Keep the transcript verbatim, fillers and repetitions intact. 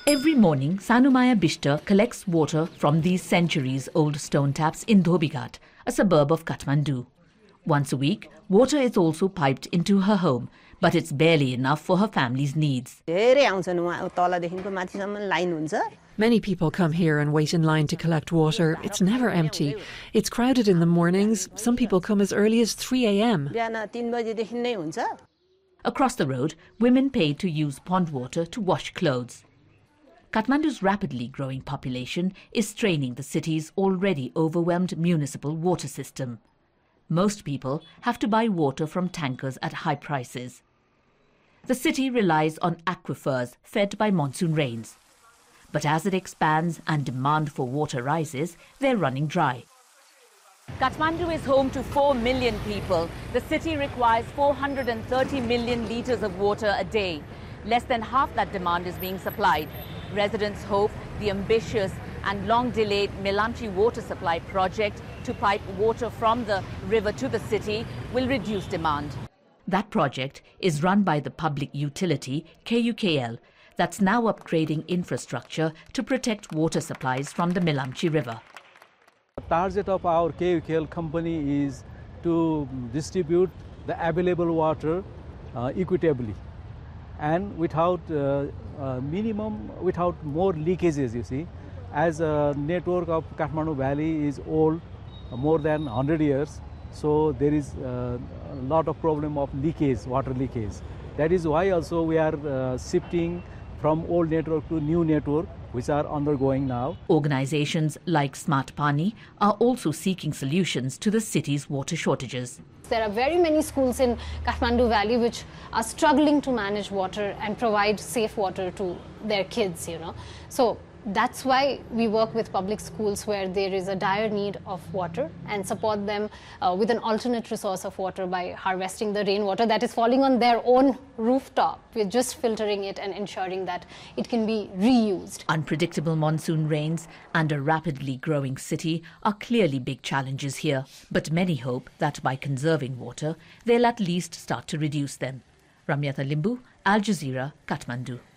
Every morning, Sanumaya Bishta collects water from these centuries-old stone taps in Dhobighat, a suburb of Kathmandu. Once a week, water is also piped into her home, but it's barely enough for her family's needs. Many people come here and wait in line to collect water. It's never empty. It's crowded in the mornings. Some people come as early as three a m Across the road, women pay to use pond water to wash clothes. Kathmandu's rapidly growing population is straining the city's already overwhelmed municipal water system. Most people have to buy water from tankers at high prices. The city relies on aquifers fed by monsoon rains. But as it expands and demand for water rises, they're running dry. Kathmandu is home to four million people. The city requires four hundred thirty million litres of water a day. Less than half that demand is being supplied. Residents hope the ambitious and long-delayed Melamchi water supply project to pipe water from the river to the city will reduce demand. That project is run by the public utility K U K L that's now upgrading infrastructure to protect water supplies from the Melamchi River. The target of our K U K L company is to distribute the available water uh, equitably and without uh, uh, minimum, without more leakages, you see. As a network of Kathmandu Valley is old, uh, more than one hundred years, so there is uh, a lot of problem of leakage, water leakage. That is why also we are uh, shifting from old network to new network, which are undergoing now. Organizations like Smart Pani are also seeking solutions to the city's water shortages. There are very many schools in Kathmandu Valley which are struggling to manage water and provide safe water to their kids, you know. So that's why we work with public schools where there is a dire need of water and support them uh, with an alternate resource of water by harvesting the rainwater that is falling on their own rooftop. We're just filtering it and ensuring that it can be reused. Unpredictable monsoon rains and a rapidly growing city are clearly big challenges here, but many hope that by conserving water, they'll at least start to reduce them. Ramyata Limbu, Al Jazeera, Kathmandu.